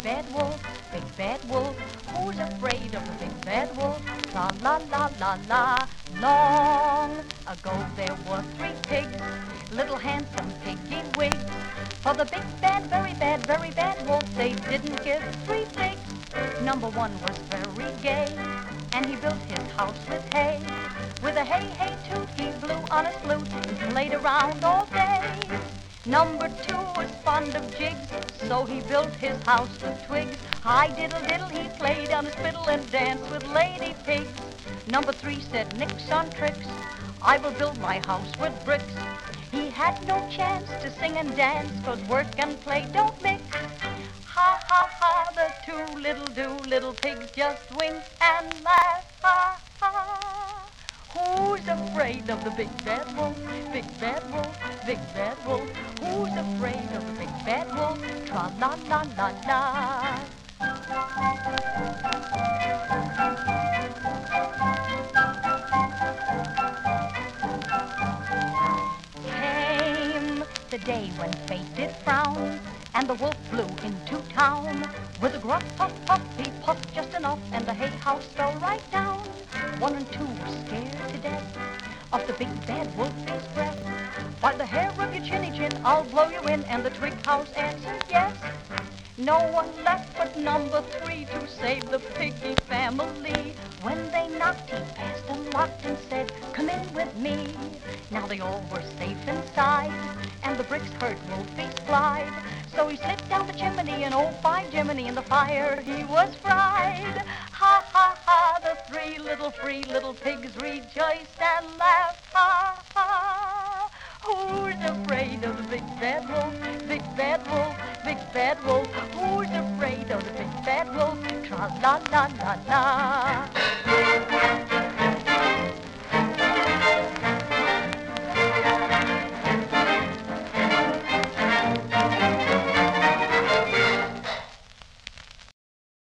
bad wolf, big bad wolf. Who's afraid of the big bad wolf? La la la la la. Long ago there were 3 pigs, little handsome piggy wigs. For the big bad, very bad wolf, they didn't give 3 figs. Number 1 was very gay, and he built his house with hay. With a hey, hey toot, he blew on his flute and played around all day. Number 2 was fond of jigs, so he built his house with twigs. Hi diddle diddle, he played on his fiddle and danced with lady pigs. Number 3 said nix on tricks, I will build my house with bricks. He had no chance to sing and dance, 'cause work and play don't mix. Ha ha ha, the 2 little pigs just winked and laughed. Ha ha. Who's afraid of the big bad wolf? Big bad wolf, big bad wolf. Who's afraid of the big bad wolf? Tra la la la la. Came the day when fate did frown, and the wolf flew into town. With a gruff puff puff, he puffed just enough, and the hay house fell right down. 1 and 2 were scared to death of the big bad wolfie's breath. By the hair of your chinny chin, I'll blow you in, and the twig house answered yes. No one left but number 3 to save the piggy family. When they knocked, he passed unlocked and said, "Come in with me." Now they all were safe inside, and the bricks heard Wolfie's glide. So he slipped down the chimney, and oh, by Jiminy, in the fire he was fried. Ha ha ha, the 3 free little pigs rejoiced and laughed. Ha ha. Who's afraid of the big bad wolf? Big bad wolf, big bad wolf. Who's afraid of the big bad wolf? Tra la la la la.